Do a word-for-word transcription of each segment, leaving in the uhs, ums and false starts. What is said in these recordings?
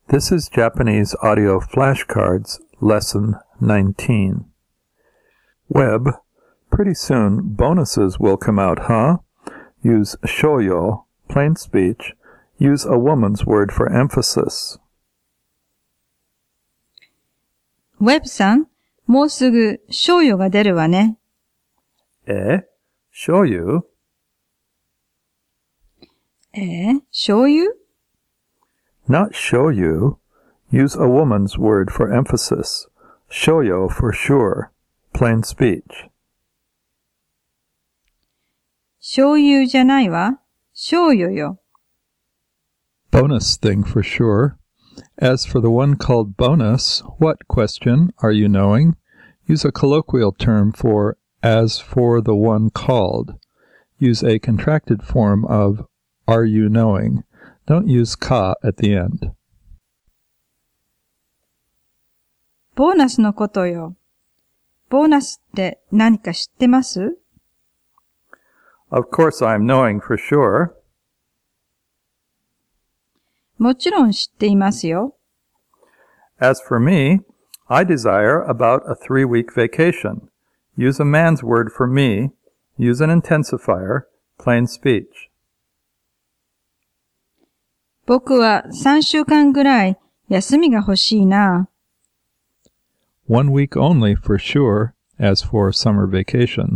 This is Japanese Audio Flashcards, Lesson nineteen. Web, pretty soon bonuses will come out, huh? Use shoyo, plain speech. Use a woman's word for emphasis. ウェブさん、もうすぐ賞与が出るわね。 え? Shoyu? え、醤油? Not shoyu. Use a woman's word for emphasis. Shoyo for sure. Plain speech. 醤油じゃないわ。賞与よ。 Bonus thing for sure. As for the one called bonus, what question are you knowing? Use a colloquial term for as for the one called. Use a contracted form of are you knowing. Don't use ka at the end. ボーナスのことよ。ボーナスって何か知ってます? Of course I'm knowing for sure. もちろん知っていますよ。 As for me, I desire about a three-week vacation. Use a man's word for me. Use an intensifier. Plain speech. 僕はさんしゅうかんぐらい休みが欲しいな。 One week only for sure, as for summer vacation.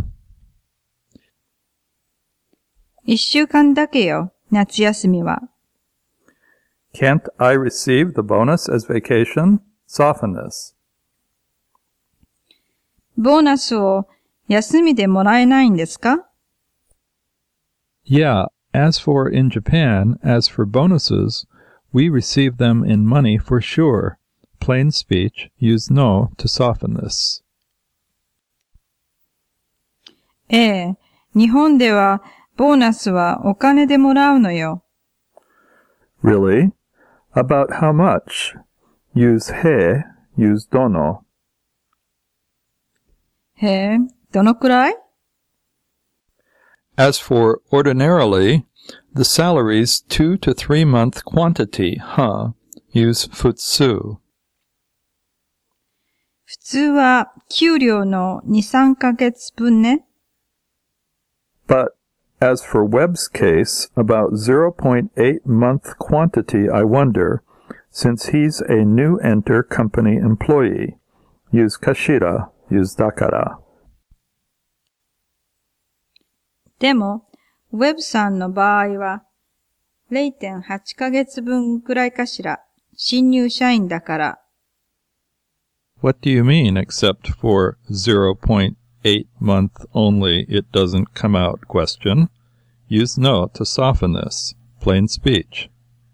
いっしゅうかんだけよ、夏休みは。 Can't I receive the bonus as vacation? Soften this. ボーナスを休みでもらえないんですか? Yeah, as for in Japan, as for bonuses, we receive them in money for sure. Plain speech, use no to soften this. ええ、日本ではボーナスはお金でもらうのよ。 Really? About how much? Use he, use dono. へえ、どのくらい? As for ordinarily, the salary's two to three month quantity, huh? Use futsu. 普通は給料のに、さんかげつぶんね。 But as for Webb's case, about zero point eight month quantity, I wonder, since he's a new enter company employee. Use kashira, use dakara. でも、ウェブさんの場合は れいてんはちかげつぶんくらいかしら。新入社員だから。 What do you mean, except for zero point eight month only it doesn't come out question? Use no to soften this. Plain speech.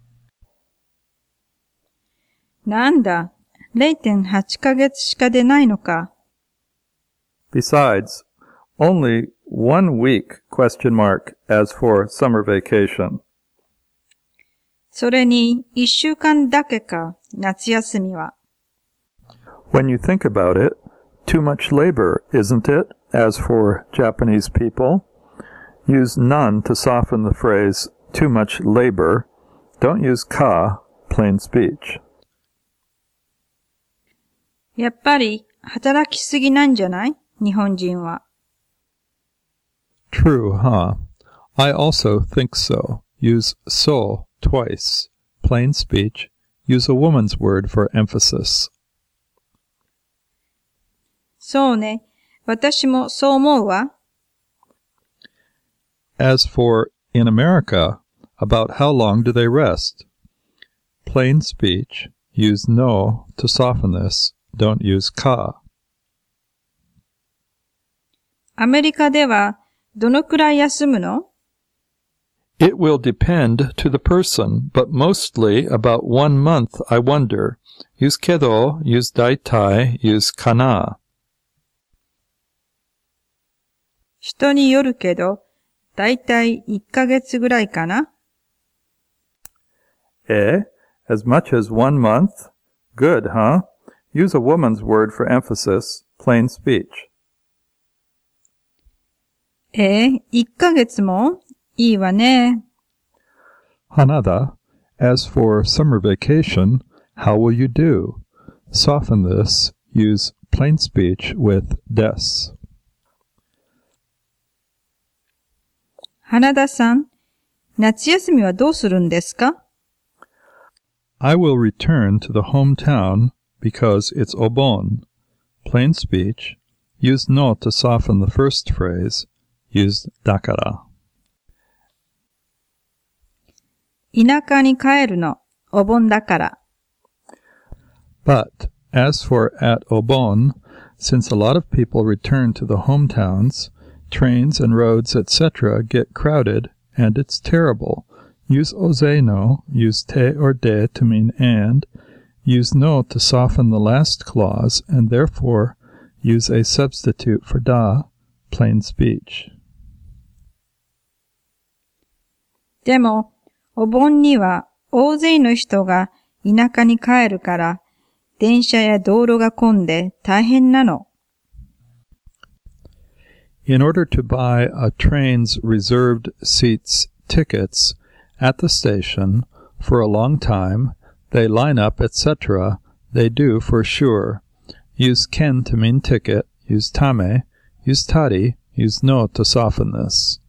なんだ、れいてんはちかげつしか出ないのか。 Besides, only one week question mark as for summer vacation. それにいっしゅうかんだけか、夏休みは。 When you think about it, too much labor, isn't it, as for Japanese people? Use none to soften the phrase too much labor. Don't use ka, plain speech. やっぱり働きすぎなんじゃない?日本人は。 True, huh? I also think so. Use so twice. Plain speech. Use a woman's word for emphasis. そうね。私もそう思うわ。 As for in America, about how long do they rest? Plain speech. Use no to soften this. Don't use ka. アメリカではどのくらい休むの? It will depend to the person, but mostly about one month, I wonder. Use kedo, use daitai, use kana. 人によるけど、だいたいいっかげつぐらいかな? Eh? As much as one month? Good, huh? Use a woman's word for emphasis, plain speech. えー、いっかげつも? いいわね。 Hanada. As for summer vacation, How will you do? Soften this. Use plain speech with des. 花田さん、夏休みはどうするんですか？ I will return to the hometown because it's obon. Plain speech. Use no to soften the first phrase. Use dakara. 田舎に帰るの、お盆だから。 But, as for at Obon, since a lot of people return to the hometowns, trains and roads, et cetera get crowded, and it's terrible. Use ozeno, use te or de to mean and, use no to soften the last clause, and therefore use a substitute for da, plain speech. でも、お盆には大勢の人が田舎に帰るから、電車や道路が混んで大変なの。 In order to buy a train's reserved seats tickets at the station for a long time, they line up, et cetera. They do for sure. Use ken to mean ticket, use tame, use tari, use no to soften this.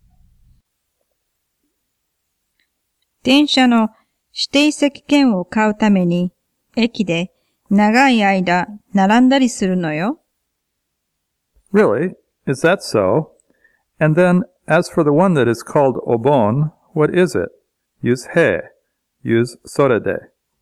電車の指定席券を買うために、駅で長い間並んだりするのよ。 Really? Is that so? And then, as for the one that is called obon, what is it? Use he. Use sorede.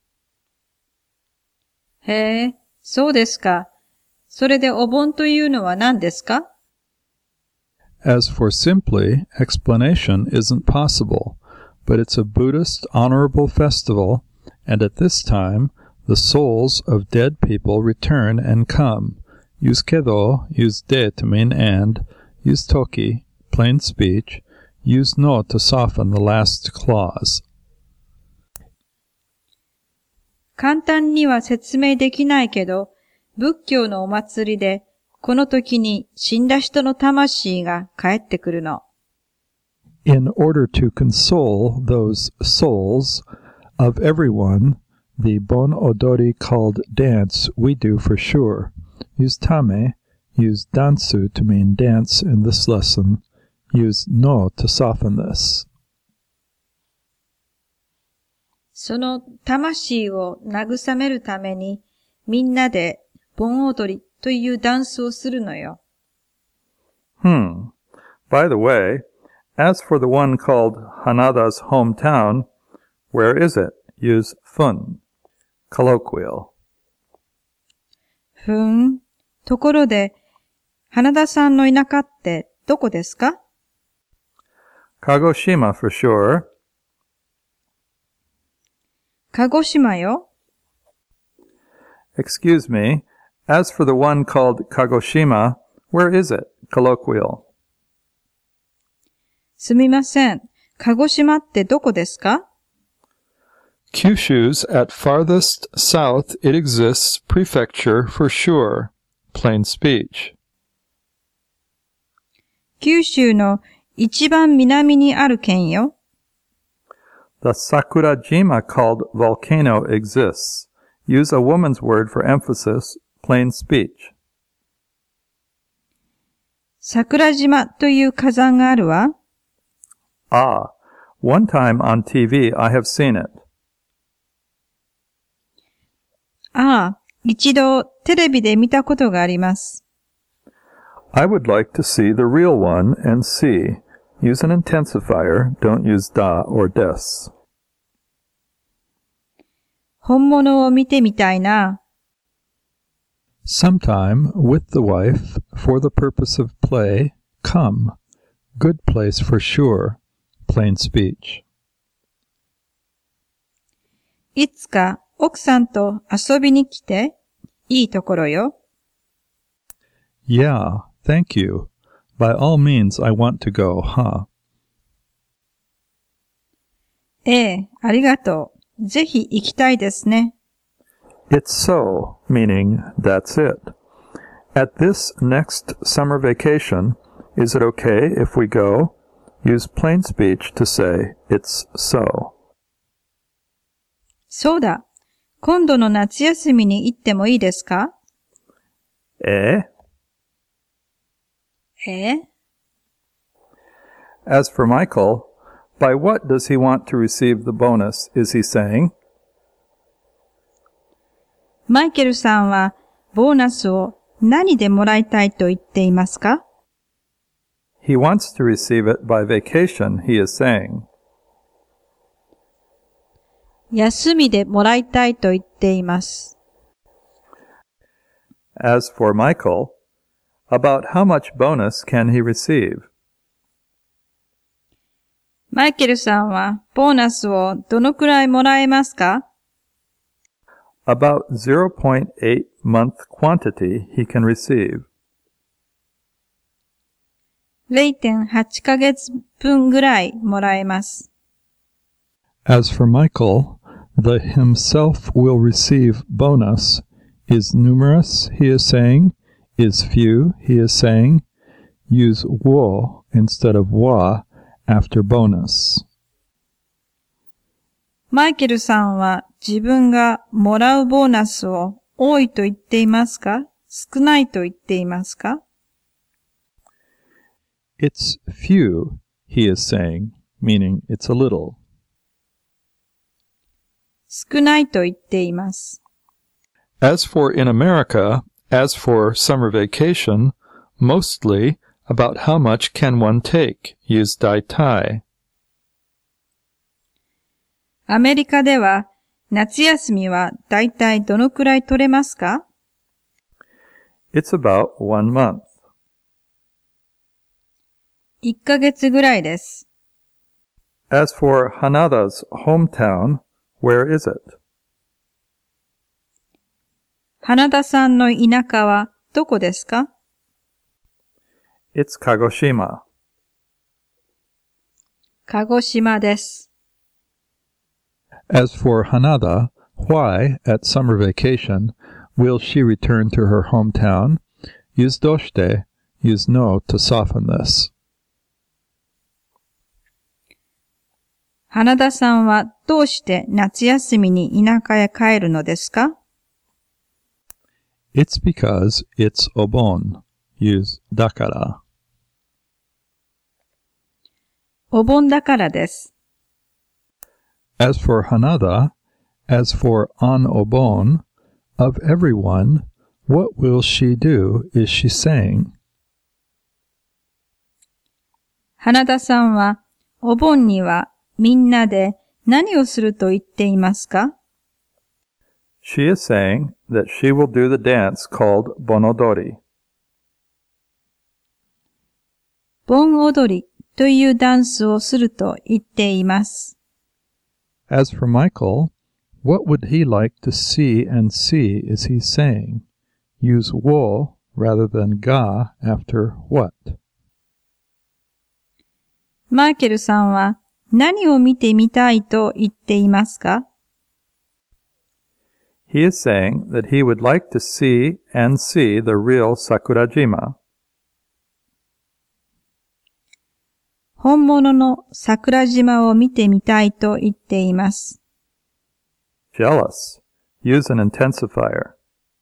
へえ、そうですか。それでお盆というのは何ですか？ As for simply, explanation isn't possible, but it's a Buddhist honorable festival, and at this time, the souls of dead people return and come. Use kedo, use de to mean and, use toki, plain speech, use no to soften the last clause. 簡単には説明できないけど、仏教のお祭りで、この時に死んだ人の魂が帰ってくるの。 In order to console those souls of everyone, the bon odori called dance we do for sure. Use tame, use dansu to mean dance in this lesson, use no to soften this. その魂を慰めるために、みんなで盆踊りというダンスをするのよ。 Hmm. By the way, as for the one called Hanada's hometown, where is it? Use fun. Colloquial. ふーん。ところで、花田さんの田舎ってどこですか？ Kagoshima for sure. 鹿児島よ。 Excuse me. As for the one called Kagoshima, where is it? Colloquial. すみません。鹿児島ってどこですか？ Kyushu's at farthest south it exists prefecture for sure. Plain speech. 九州の一番南にある県よ。 The Sakurajima called volcano exists. Use a woman's word for emphasis, plain speech. 桜島という火山があるわ。 Ah, one time on T V I have seen it. ああ、一度テレビで見たことがあります。 I would like to see the real one and see. Use an intensifier, don't use da or des. 本物を見てみたいな。 Sometime, with the wife, for the purpose of play, come. Good place for sure. Plain speech. いつか奥さんと遊びに来て、いいところよ。 Yeah, thank you. By all means, I want to go, huh? ええ、ありがとう。ぜひ行きたいですね。 It's so, meaning that's it. At this next summer vacation, is it okay if we go? Use plain speech to say, it's so. そうだ。 今度の夏休みに行ってもいいですか？ え? え? As for Michael, by what does he want to receive the bonus, is he saying? マイケルさんはボーナスを何でもらいたいと言っていますか？ He wants to receive it by vacation, he is saying. 休みでもらいたいと言っています。 As for Michael, about how much bonus can he receive? マイケルさんはボーナスをどのくらいもらえますか？ About zero point eight month quantity he can receive. れいてんはち ヶ月分ぐらいもらえます。 As for Michael, the himself will receive bonus is numerous, he is saying, is few, he is saying. Use wo instead of wa after bonus. マイケルさんは自分がもらうボーナスを多いと言っていますか？少ないと言っていますか？ It's few, he is saying, meaning it's a little. 少ないと言っています。 As for in America, as for summer vacation, mostly about how much can one take? Use daitai. アメリカでは夏休みはだいたいどのくらい取れますか？ It's about one month. いっかげつぐらいです。 As for Hanada's hometown, where is it? 花田さんの田舎はどこですか？ It's Kagoshima. 鹿児島です。 As for Hanada, why, at summer vacation, will she return to her hometown? Use doshite, use no to soften this. 花田さんはどうして夏休みに田舎へ帰るのですか？ It's because it's obon. Use dakara. お盆だからです。 As for Hanada, as for on obon, of everyone, what will she do, is she saying? 花田さんはお盆にはみんなで何をすると言っていますか？ She is saying that she will do the dance called bonodori. 盆踊りというダンスをすると言っています。 As for Michael, what would he like to see and see, is he saying? Use wo rather than ga after what. マイケルさんは何を見てみたいと言っていますか？ He is saying that he would like to see and see the real Sakurajima. 本物の桜島を見てみたいと言っています。 Jealous. Use an intensifier.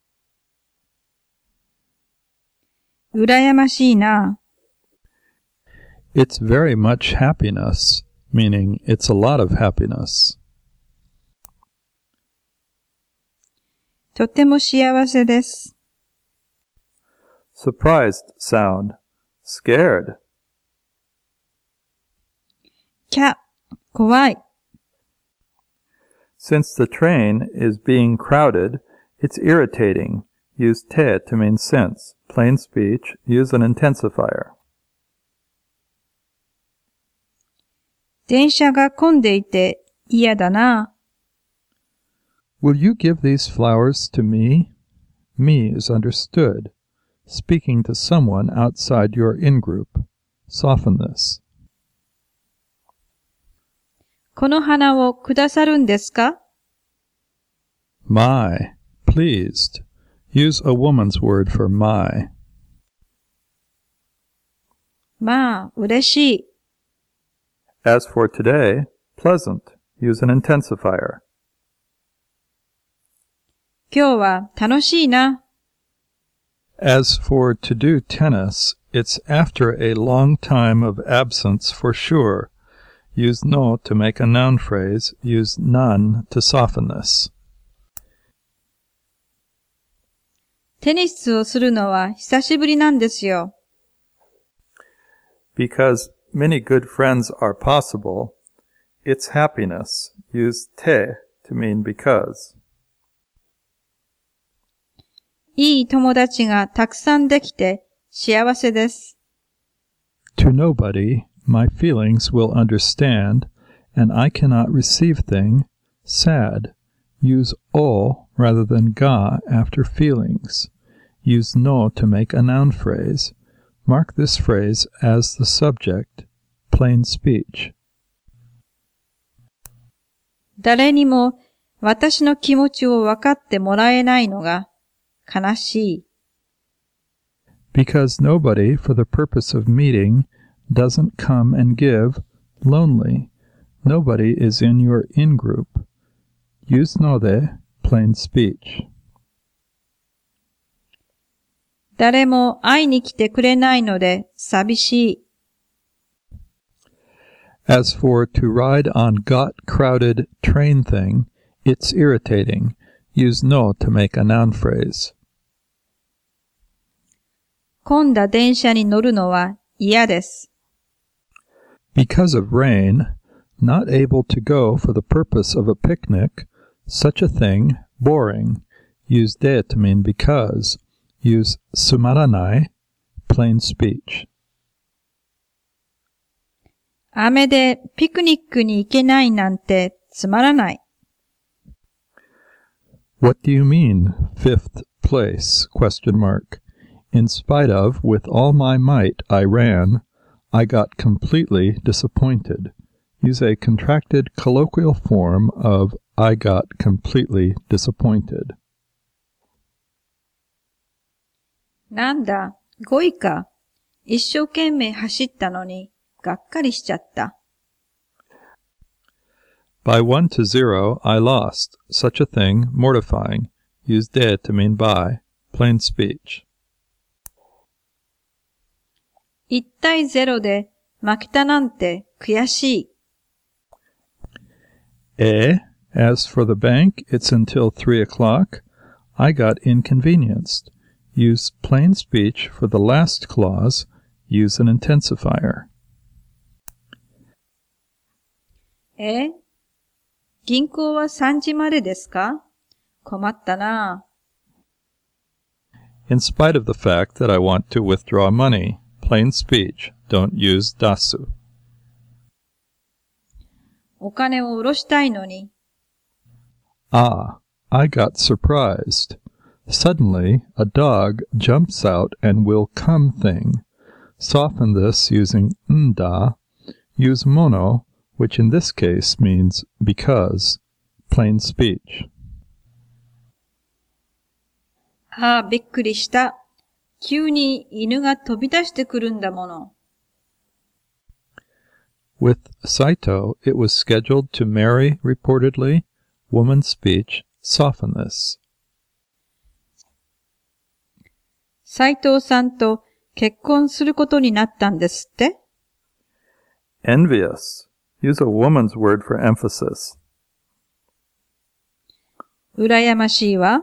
羨ましいな。 It's very much happiness, meaning it's a lot of happiness. とても幸せです。 Surprised sound. Scared. キャ、怖い。 Since the train is being crowded, it's irritating. Use te to mean since. Plain speech, use an intensifier. 電車が混んでいて嫌だな。 Will you give these flowers to me? Me is understood. Speaking to someone outside your in-group. Soften this. この花をくださるんですか？ My. Pleased. Use a woman's word for my. まあ、嬉しい。 As for today, pleasant. Use an intensifier. 今日は楽しいな。 As for to do tennis, it's after a long time of absence for sure. Use no to make a noun phrase. Use none to soften this. テニスをするのは久しぶりなんですよ。 Because many good friends are possible, it's happiness. Use te to mean because. いい友達がたくさんできて幸せです。 To nobody, my feelings will understand, and I cannot receive thing, sad. Use o rather than ga after feelings. Use no to make a noun phrase. Mark this phrase as the subject, plain speech. 誰にも私の気持ちを分かってもらえないのが悲しい。 Because nobody, for the purpose of meeting, doesn't come and give, lonely. Nobody is in your in-group. Use no de, plain speech. 誰も会いに来てくれないので寂しい。 As for to ride on got crowded train thing, it's irritating. Use no to make a noun phrase. 混んだ電車に乗るのは嫌です。 Because of rain, not able to go for the purpose of a picnic, such a thing, boring. Use de to mean because. Use sumaranai, plain speech. 雨でピクニックに行けないなんてつまらない。 What do you mean, fifth place? Question mark. In spite of, with all my might, I ran. I got completely disappointed. Use a contracted colloquial form of I got completely disappointed. なんだ、ごいか。一生懸命走ったのに、がっかりしちゃった。 By one to zero, I lost. Such a thing, mortifying. Use de to mean by. Plain speech. 一対ゼロで負けたなんて悔しい。 Eh, as for the bank, it's until three o'clock. I got inconvenienced. Use plain speech for the last clause. Use an intensifier. え？銀行はさんじまでですか？困ったな。 In spite of the fact that I want to withdraw money. Plain speech. Don't use dasu. お金を下ろしたいのに。 Ah, I got surprised. Suddenly, a dog jumps out and will come thing. Soften this using nda. Use mono, which in this case means because. Plain speech. ああ、びっくりした。急に犬が飛び出してくるんだもの。 With Saito, it was scheduled to marry, reportedly. Woman's speech, soften this. 斉藤さんと結婚することになったんですって？ Envious. Use a woman's word for emphasis. 羨ましいわ。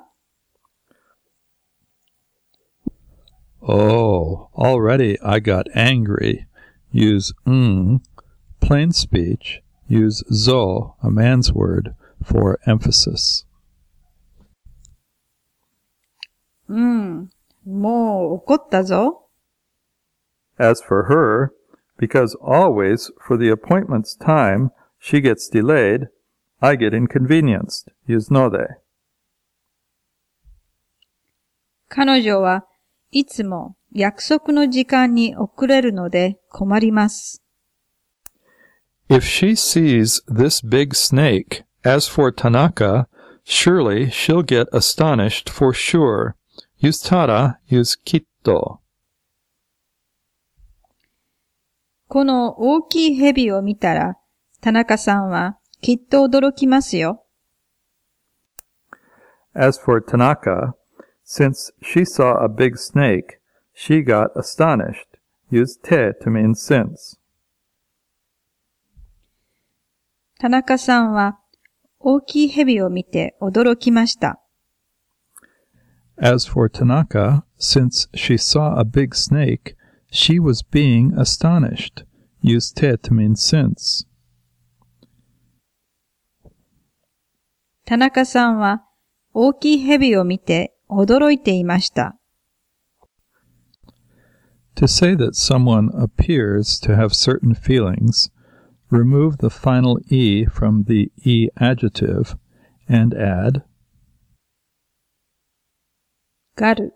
Oh, already I got angry. Use ng. Plain speech. Use zo, a man's word, for emphasis. うん、もう怒ったぞ。 As for her, because always for the appointment's time she gets delayed, I get inconvenienced. Use no de. 彼女はいつも約束の時間に遅れるので困ります。 If she sees this big snake, as for Tanaka, surely she'll get astonished for sure. Use tada, use kitto. この大きい蛇を見たら、田中さんはきっと驚きますよ。 As for Tanaka, since she saw a big snake, she got astonished. Use te to mean since. 田中さんは大きい蛇を見て驚きました。 As for Tanaka, since she saw a big snake, she was being astonished. Use te to mean since. 田中さんは大きい蛇を見て驚いていました。 To say that someone appears to have certain feelings, remove the final e from the e adjective and add がる。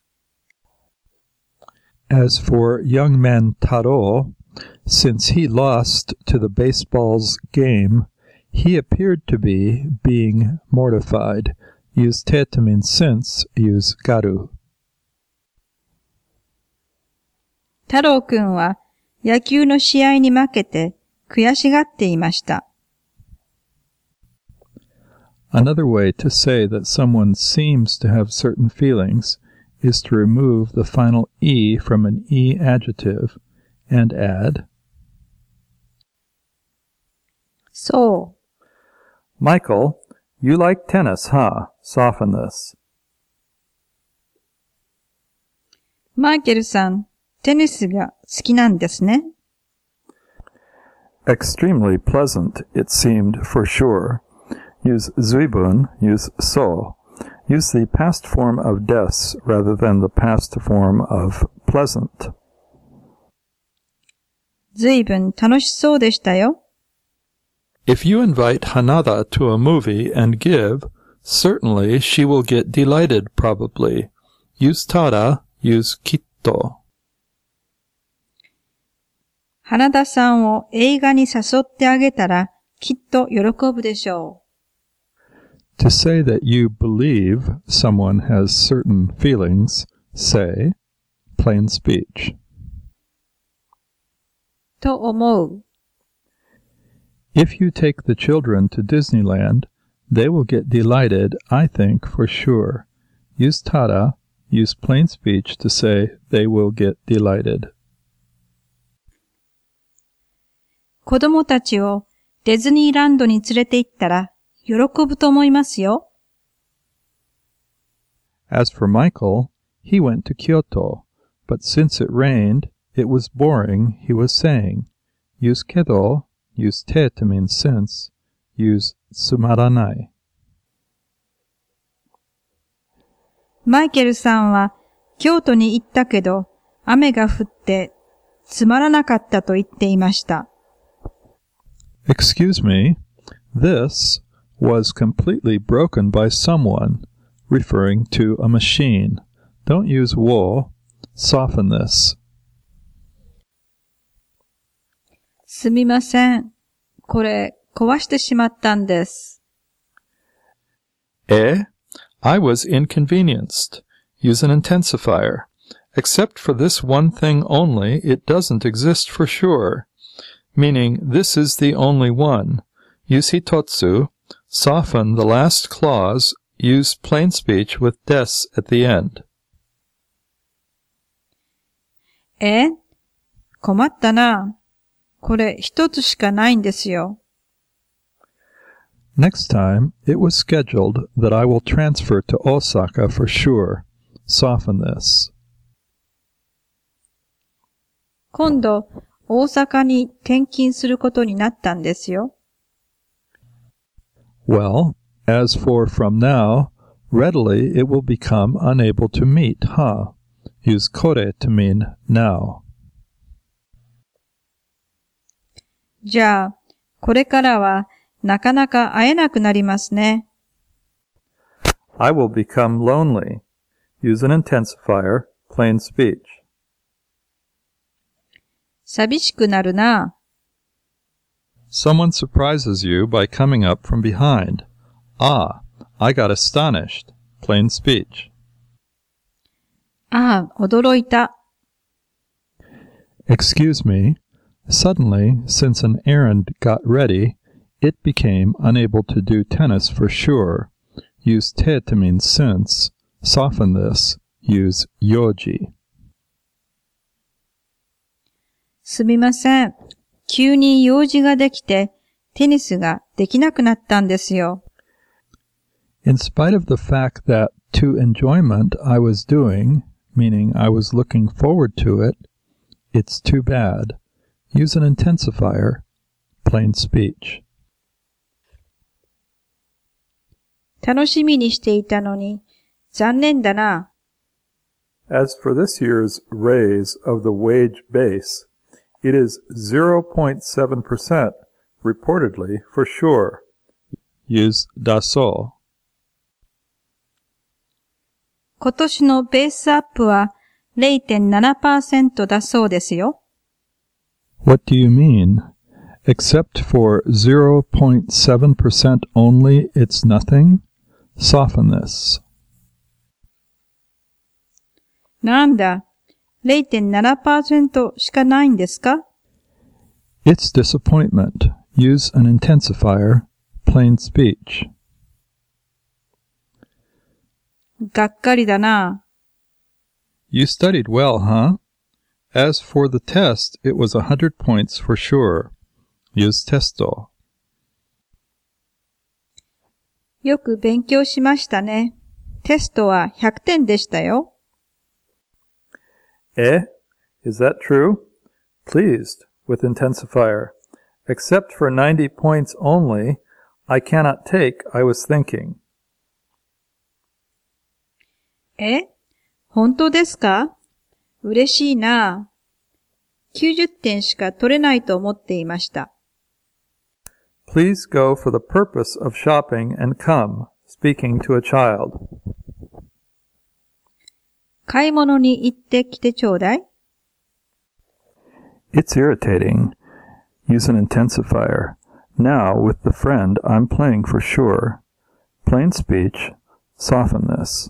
As for young man Taro, since he lost to the baseball's game, he appeared to be being mortified. Use te to mean since, use garu. 太郎くんは野球の試合に負けて悔しがっていました。 Another way to say that someone seems to have certain feelings is to remove the final e from an e adjective and add そう。 Michael, you like tennis, huh? Soften this. マイケルさん、テニスが好きなんですね。 Extremely pleasant, it seemed for sure. Use zuibun, use so. Use the past form of des rather than the past form of pleasant. ずいぶん楽しそうでしたよ。 If you invite Hanada to a movie and give, certainly she will get delighted probably. Use tada, use kitto. 花田さんを映画に誘ってあげたらきっと喜ぶでしょう。 To say that you believe someone has certain feelings, say, plain speech. と思う。 If you take the children to Disneyland, they will get delighted, I think, for sure. Use tada, use plain speech to say they will get delighted. 子供たちをディズニーランドに連れて行ったら喜ぶと思いますよ。 As for Michael, he went to Kyoto, but since it rained, it was boring, he was saying. Use kedo, use te to mean since, use sumaranai. マイケルさんは京都に行ったけど雨が降ってつまらなかったと言っていました。 Excuse me, this was completely broken by someone, referring to a machine. Don't use wo, soften this. すみません。これ壊してしまったんです。 Eh? I was inconvenienced. Use an intensifier. Except for this one thing only, it doesn't exist for sure. Meaning, this is the only one. Use hitotsu. Soften the last clause. Use plain speech with des at the end. え？困ったな。これ一つしかないんですよ。 Next time, it was scheduled that I will transfer to Osaka for sure. Soften this. 今度、大阪に転勤することになったんですよ。 Well, as for from now, readily it will become unable to meet, huh? Use kore to mean now. じゃあ、これからはなかなか会えなくなりますね。 I will become lonely. Use an intensifier, plain speech. 寂しくなるな。 Someone surprises you by coming up from behind. Ah, I got astonished. Plain speech. ああ、驚いた。 Excuse me. Suddenly, since an errand got ready, it became unable to do tennis for sure. use te to mean since. Soften this. Use yoji. すみません。急に用事ができて、テニスができなくなったんですよ。 In spite of the fact that to enjoyment I was doing, meaning I was looking forward to it, it's too bad. Use an intensifier. Plain speech. 楽しみにしていたのに、残念だな。 As for this year's raise of the wage base, it is zero point seven percent, reportedly, for sure. Use daso. 今年のベースアップは ゼロてんななパーセント だそうですよ。 What do you mean? Except for zero point seven percent only, it's nothing? Soften this. なんだ、ゼロてんななパーセント しかないんですか？ It's disappointment. Use an intensifier. Plain speech. がっかりだな。 You studied well, huh? As for the test, it was a hundred points for sure. Use testo. よく勉強しましたね。テストはひゃくてんでしたよ。 Eh? Is that true? Pleased, with intensifier. Except for ninety points only, I cannot take, I was thinking. え？本当ですか？嬉しいな。きゅうじゅってんしか取れないと思っていました。 Please go for the purpose of shopping and come, speaking to a child. 買い物に行ってきてちょうだい。 It's irritating. Use an intensifier. Now, with the friend, I'm playing for sure. Plain speech. Soften this.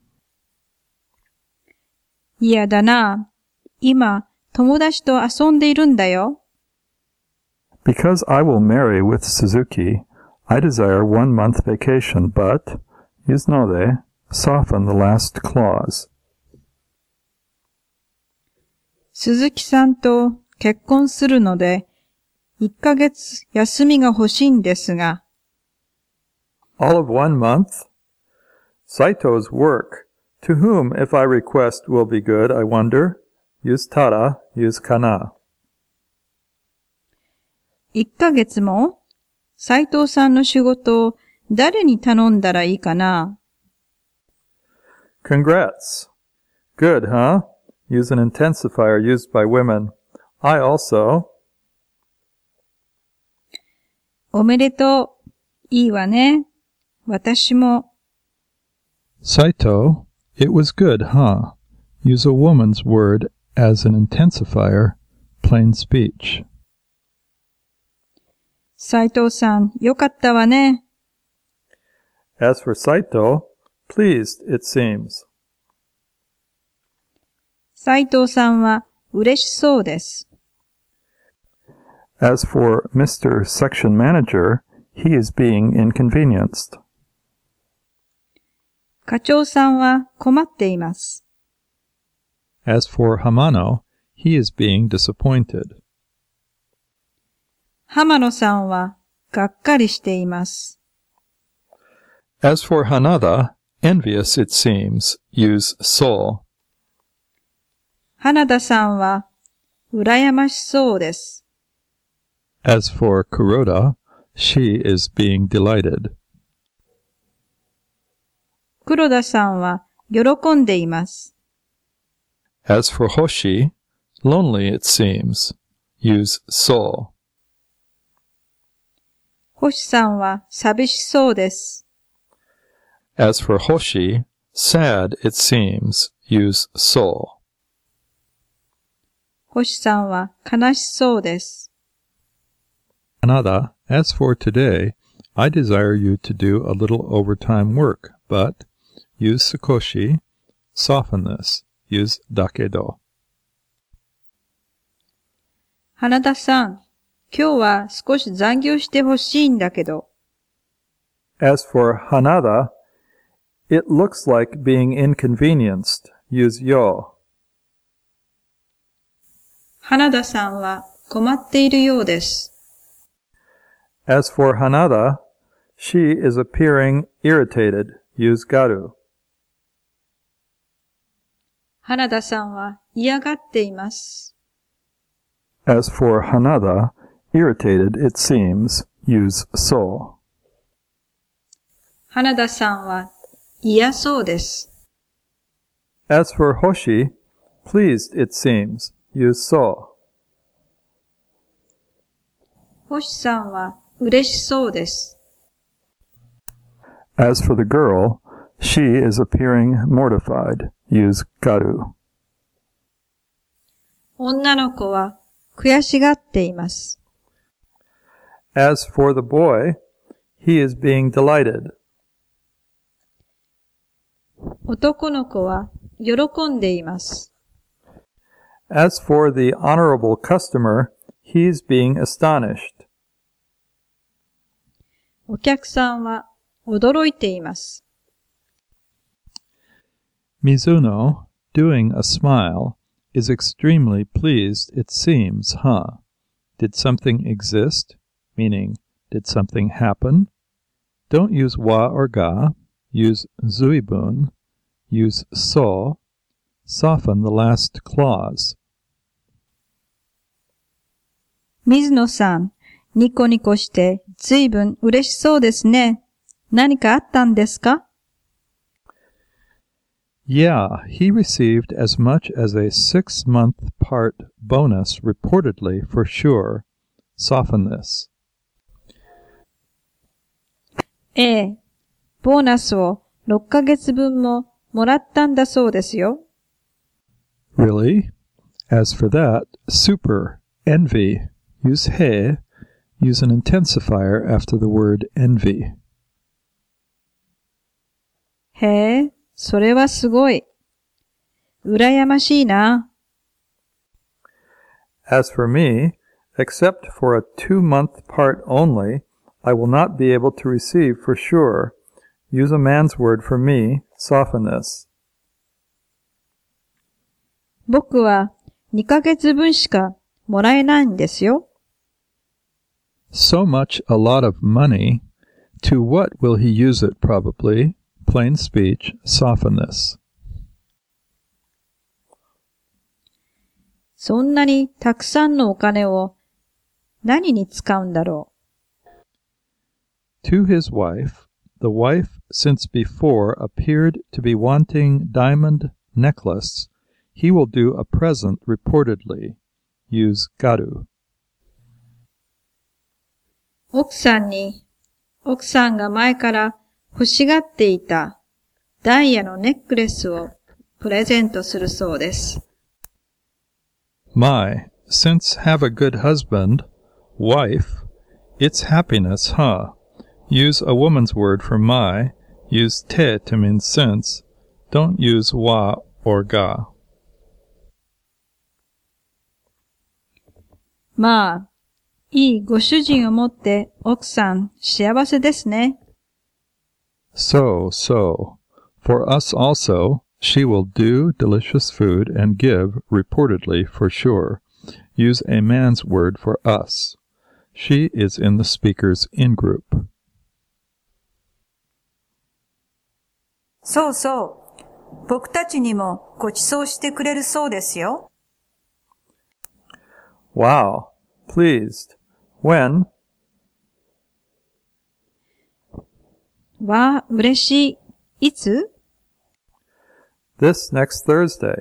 嫌だな。今、友達と遊んでいるんだよ。 Because I will marry with Suzuki, I desire one month vacation, but, use node, soften the last clause. 鈴木さんと結婚するので、いっかげつ休みが欲しいんですが。 All of one month? Saito's work. To whom, if I request, will be good, I wonder? Use tara, use kana. いっかげつも斉藤さんの仕事を誰に頼んだらいいかな？ Congrats. Good, huh? Use an intensifier used by women. I also. おめでとう。いいわね。私も。 Saito, it was good, huh? Use a woman's word as an intensifier. Plain speech. 斉藤さん、よかったわね。 As for Saito, pleased, it seems. 斉藤さんは嬉しそうです。 As for Mister Section Manager, he is being inconvenienced. 課長さんは困っています。 As for Hamano, he is being disappointed. 浜野さんはがっかりしています。 As for Hanada, envious it seems, use so. 花田さんは羨ましそうです。 As for Kuroda, she is being delighted. 黒田さんは喜んでいます。 As for Hoshi, lonely it seems, use so. 星さんは寂しそうです。 As for Hoshi, sad it seems, use so. 星さんは悲しそうです。 Hanada, as for today, I desire you to do a little overtime work, but use Sukoshi, soften this, use dakedo. 花田さん、今日は少し残業してほしいんだけど。 As for Hanada, It looks like being inconvenienced. Use yo. 花田さんは困っているようです。 As for Hanada, she is appearing irritated. Use garu. 花田さんは嫌がっています。 As for Hanada, irritated it seems. Use so. 花田さんは嫌そうです。 As for Hoshi, pleased it seems. Use so. 星さんは嬉しそうです。 As for the girl, she is appearing mortified. Use garu. 女の子は悔しがっています。 As for the boy, he is being delighted. 男の子は喜んでいます。 As for the honorable customer, he is being astonished. お客さんは驚いています。 Mizuno, doing a smile, is extremely pleased, it seems, huh? Did something exist? Meaning, did something happen? Don't use wa or ga. Use zuibun. Use so. Soften the last clause. 水野さん、ニコニコしてずいぶん嬉しそうですね。何かあったんですか？ Yeah, he received as much as a six-month part bonus reportedly for sure. Soften this. ええ、ボーナスをろっかげつぶんももらったんだそうですよ。 Really? As for that, super, envy. Use he. Use an intensifier after the word envy. へえ、それはすごい。羨ましいな。 As for me, except for a two-month part only, I will not be able to receive for sure. Use a man's word for me. Soften this. 僕はにかげつぶんしかもらえないんですよ。 So much a lot of money. To what will he use it, probably? Plain speech, soften this. そんなにたくさんのお金を何に使うんだろう。To his wife, the wife since before appeared to be wanting diamond necklace. He will do a present reportedly. Use garu. 奥さんに、奥さんが前から欲しがっていたダイヤのネックレスをプレゼントするそうです。 My, since have a good husband, wife, it's happiness, huh? Use a woman's word for my. Use te to mean since. Don't use wa or ga. まあ、いいご主人を持って奥さん幸せですね。 So, so. For us also, she will do delicious food and give, reportedly, for sure. Use a man's word for us. She is in the speaker's in-group. そうそう。僕たちにもご馳走してくれるそうですよ。 Wow. Pleased. When? わあ、嬉しい。いつ？ This next Thursday.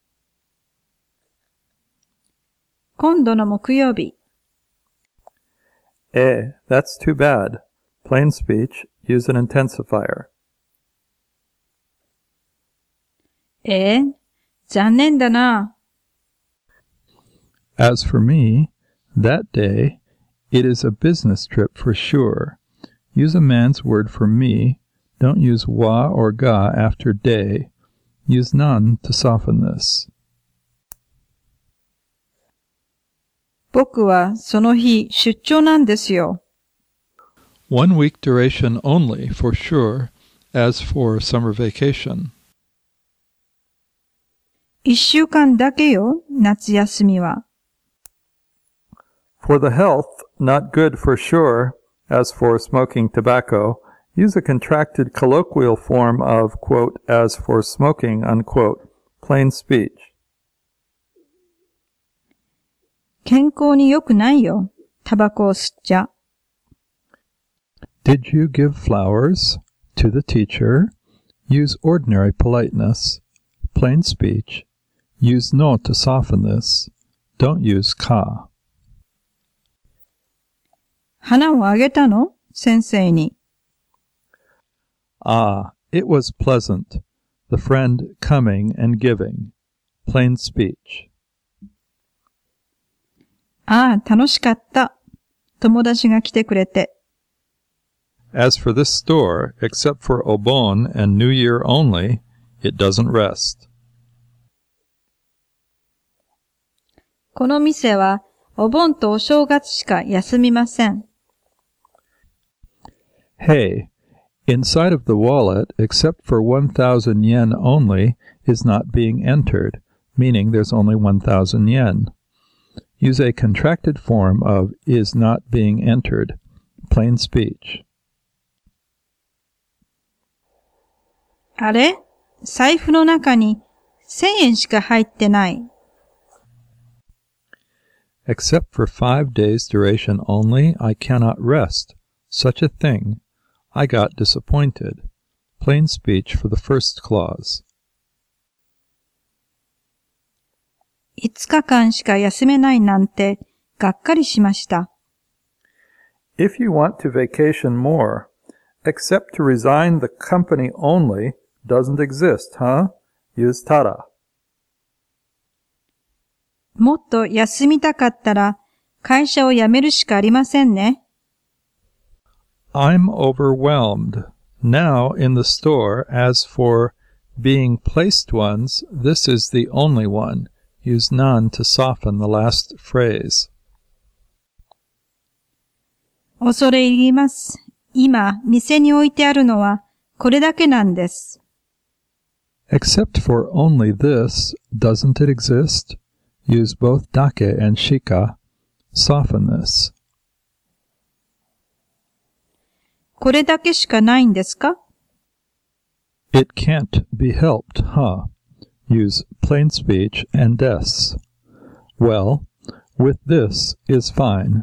今度の木曜日。 Eh, that's too bad. Plain speech, use an intensifier. ええ、残念だな。 As for me, that day, it is a business trip for sure. Use a man's word for me. Don't use wa or ga after day. Use none to soften this. 僕はその日出張なんですよ。 One week duration only, for sure. as for summer vacation. 一週間だけよ、夏休みは。 For the health, not good for sure, as for smoking tobacco, use a contracted colloquial form of, quote, as for smoking, unquote, plain speech. 健康に良くないよ、タバコを吸っちゃ。 Did you give flowers to the teacher? Use ordinary politeness. Plain speech. Use no to soften this. Don't use ka. 花をあげたの？先生に。 Ah, it was pleasant. The friend coming and giving. Plain speech. ああ、楽しかった。友達が来てくれて。 As for this store, except for Obon and New Year only, it doesn't rest. この店はお盆とお正月しか休みません。 Hey, inside of the wallet, except for one thousand yen only, is not being entered, meaning there's only one thousand yen. Use a contracted form of is not being entered. Plain speech. あれ？財布の中に千円しか入ってない。 Except for five days duration only, I cannot rest. Such a thing. I got disappointed. Plain speech for the first clause. 五日間しか休めないなんて、がっかりしました。 If you want to vacation more, except to resign the company only doesn't exist, huh? Use tada. もっと休みたかったら、会社を辞めるしかありませんね。 I'm overwhelmed. Now in the store, as for being placed ones, this is the only one. Use none to soften the last phrase. 恐れ入ります。今、店に置いてあるのは、これだけなんです。 Except for only this, doesn't it exist? Use both dake and shika. Soften this. これだけしかないんですか？ It can't be helped, huh? Use plain speech and des. Well, with this is fine.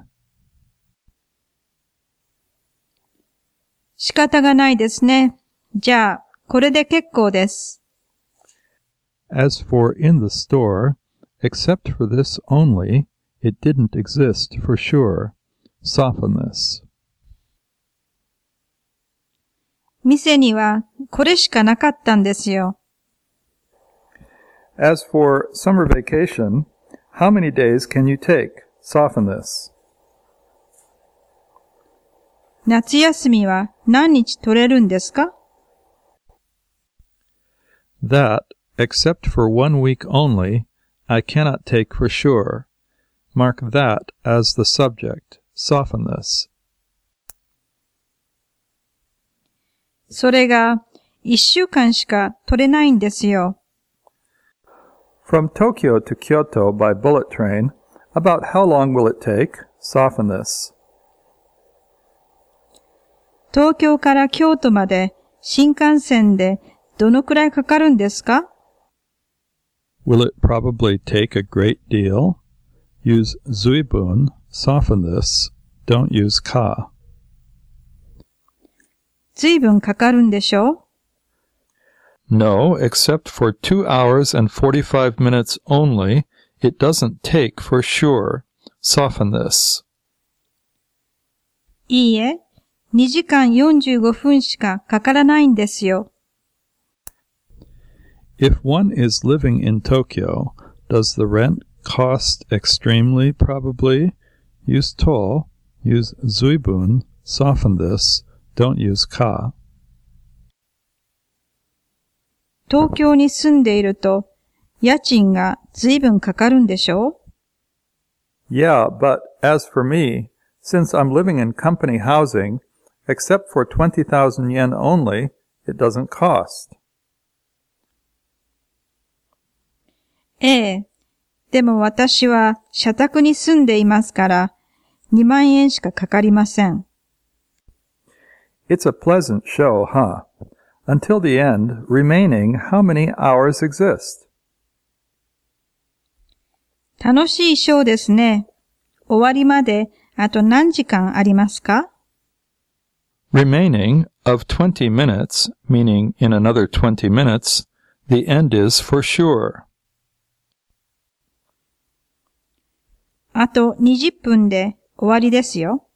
仕方がないですね。じゃあ、これで結構です。 As for in the store, except for this only, it didn't exist for sure. Soften this. 店にはこれしかなかったんですよ。 As for summer vacation, how many days can you take? Soften this. 夏休みは何日取れるんですか？ That, except for one week only, I cannot take for sure. Mark that as the subject. Soften this. それが一週間しか取れないんですよ。 From Tokyo to Kyoto by bullet train, about how long will it take? Soften this. 東京から京都まで新幹線でどのくらいかかるんですか？ Will it probably take a great deal? Use zuibun. Soften this. Don't use ka. ずいぶんかかるんでしょう？ No, except for two hours and forty-five minutes only, it doesn't take for sure. Soften this. いいえ、にじかんよんじゅうごふんしかかからないんですよ。 If one is living in Tokyo, does the rent cost extremely, probably? Use to. Use zuibun. Soften this. Don't use ka. 東京に住んでいると、家賃がずいぶんかかるんでしょう？ Yeah, but as for me, since I'm living in company housing, except for twenty thousand yen only, It doesn't cost. ええ。でも私は社宅に住んでいますから、にまんえんしかかかりません。 It's a pleasant show, huh? Until the end, remaining, how many hours exist? 楽しいショーですね。終わりまであと何時間ありますか？ Remaining of twenty minutes, meaning in another twenty minutes, the end is for sure. あとにじゅっぷんで終わりですよ。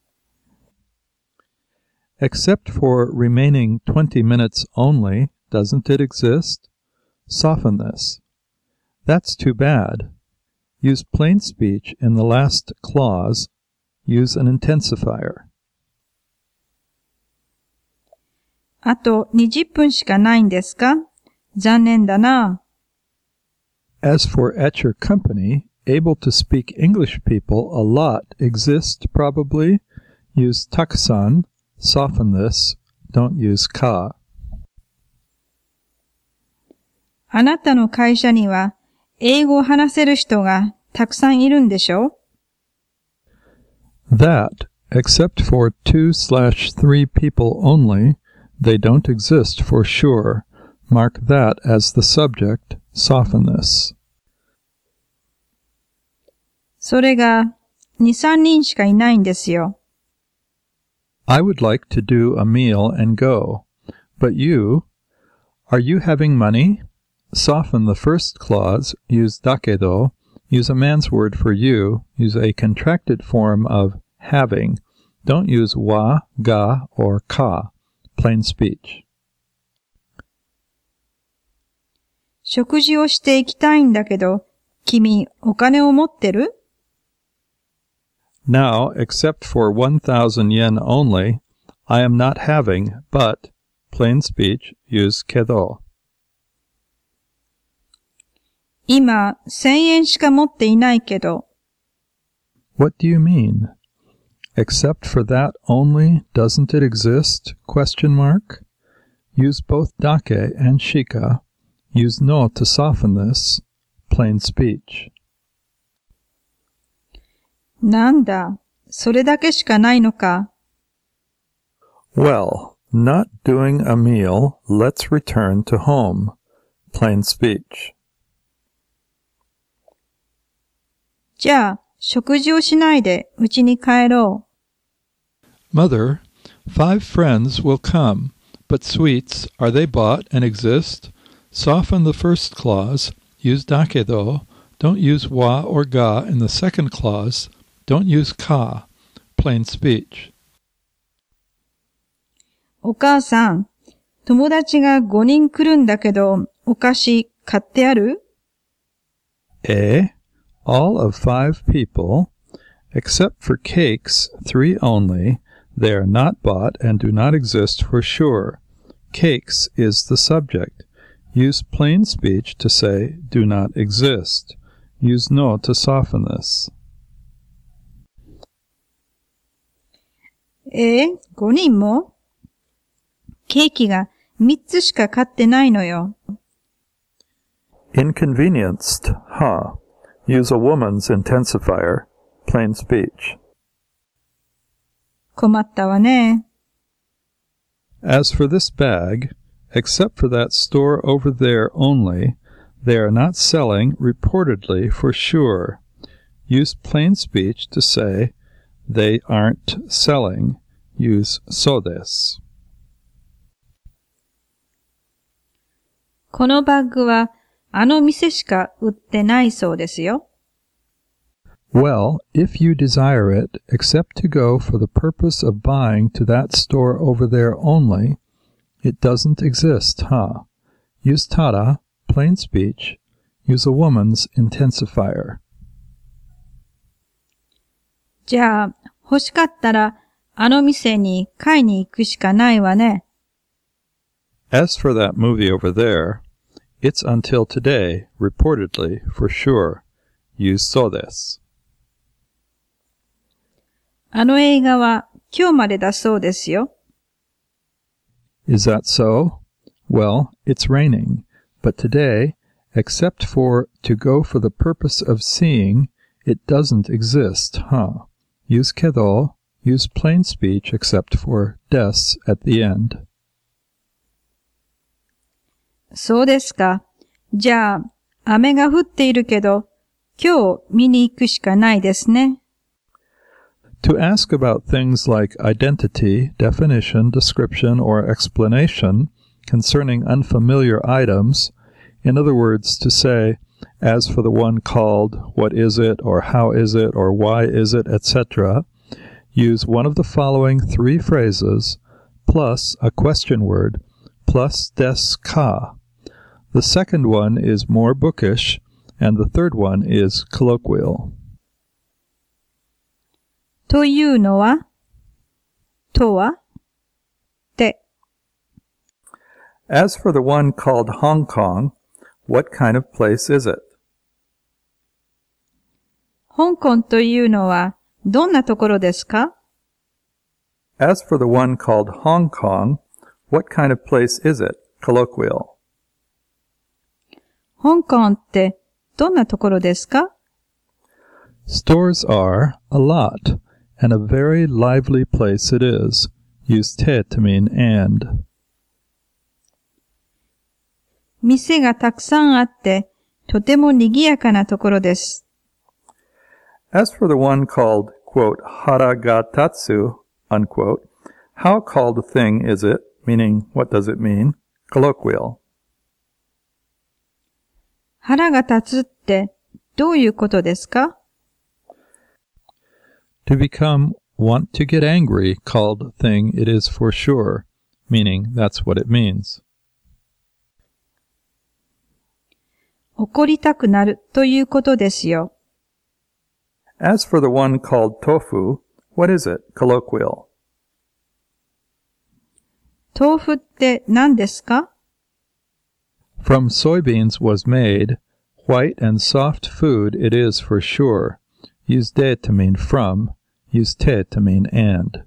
Except for remaining twenty minutes only, doesn't it exist? Soften this. That's too bad. Use plain speech in the last clause. Use an intensifier. あとにじゅっぷんしかないんですか？残念だな。 As for at your company, able to speak English people a lot exist probably. Use takusan. Soften this. Don't use ka. あなたの会社には英語を話せる人がたくさんいるんでしょ？ That, except for two slash three people only, they don't exist for sure. Mark that as the subject. Soften this. それがに、さんにんしかいないんですよ。 I would like to do a meal and go. But you, are you having money? Soften the first clause. Use dakedo. Use a man's word for you. Use a contracted form of having. Don't use wa, ga, or ka. Plain speech. 食事をしていきたいんだけど、君お金を持ってる？ Now, except for one thousand yen only, I am not having, but, plain speech, use kedo. 今、せんえんしか持っていないけど。 What do you mean? Except for that only, doesn't it exist? Question mark. Use both dake and shika. Use no to soften this. Plain speech. なんだ、それだけしかないのか。 Well, not doing a meal, let's return to home. Plain speech. じゃあ、食事をしないで家に帰ろう。 Mother, five friends will come, but sweets, are they bought and exist? Soften the first clause. Use dakedo. Don't use wa or ga in the second clause. Don't use ka. Plain speech. お母さん、友達がごにん来るんだけど、お菓子買ってある？ A. All of five people, except for cakes, three only. They are not bought and do not exist for sure. Cakes is the subject. Use plain speech to say do not exist. Use no to soften this. えー、ごにんも？ケーキがみっつしか買ってないのよ。 Inconvenienced, huh? Use a woman's intensifier. Plain speech. 困ったわね。 As for this bag, except for that store over there only, they are not selling reportedly for sure. Use plain speech to say they aren't selling. Use so des. このバッグはあの店しか売ってないそうですよ。 Well, if you desire it, except to go for the purpose of buying to that store over there only, it doesn't exist, huh? Use tada, plain speech. Use a woman's intensifier. じゃあ、欲しかったらあの店に買いに行くしかないわね。 As for that movie over there, it's until today, reportedly, for sure. Use so des. あの映画は今日までだそうですよ。 Is that so? Well, it's raining, but today, except for to go for the purpose of seeing, it doesn't exist, huh? Use kedo, use plain speech except for des at the end. そうですか。じゃあ、雨が降っているけど、今日見に行くしかないですね。 To ask about things like identity, definition, description, or explanation concerning unfamiliar items, in other words, to say, as for the one called, what is it, or how is it, or why is it, et cetera, use one of the following three phrases, plus a question word, plus des ka. The second one is more bookish, and the third one is colloquial. というのは、とは、で。 As for the one called Hong Kong, what kind of place is it? 香港というのは、どんなところですか？ As for the one called Hong Kong, what kind of place is it? Colloquial. 香港ってどんなところですか？ Stores are a lot, and a very lively place it is. Use te to mean and. 店がたくさんあって、とても賑やかなところです。 As for the one called, quote, haragatatsu, unquote, how called a thing is it? Meaning, what does it mean? Colloquial. 腹が立つってどういうことですか？ To become want to get angry called thing it is for sure, meaning that's what it means. 怒りたくなるということですよ。 As for the one called tofu, what is it? Colloquial. 豆腐って何ですか？ From soybeans was made, white and soft food it is for sure. Use de to mean from, use te to mean and.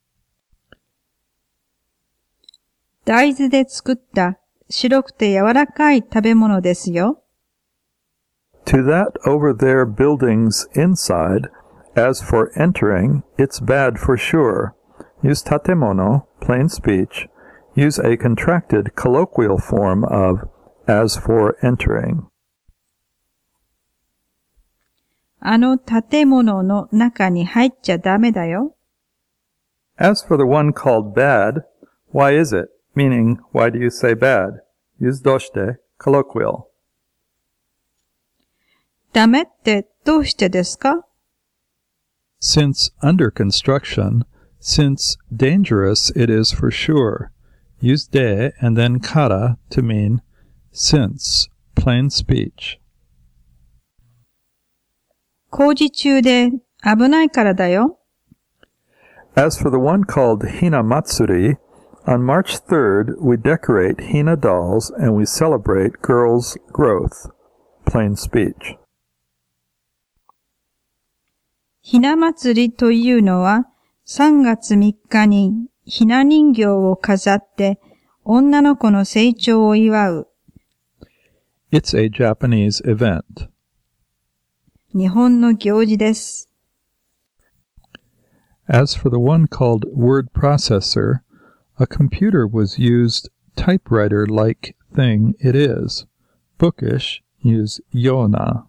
大豆で作った白くて柔らかい食べ物ですよ。 To that over there building's inside, as for entering, it's bad for sure. Use tatemono, plain speech. Use a contracted colloquial form of as for entering. あの建物の中に入っちゃダメだよ。 As for the one called bad, why is it? Meaning, why do you say bad? Use doshite, colloquial. ダメってどうしてですか？ Since under construction, since dangerous it is for sure. Use de and then kara to mean since, plain speech. 工事中で危ないからだよ。 As for the one called Hina Matsuri, on March third we decorate Hina dolls and we celebrate girls' growth, plain speech. ひな祭りというのはさんがつみっかにひな人形を飾って女の子の成長を祝う。 It's a Japanese event. 日本の行事です。 As for the one called word processor, a computer was used typewriter-like thing it is. Bookish, use yona.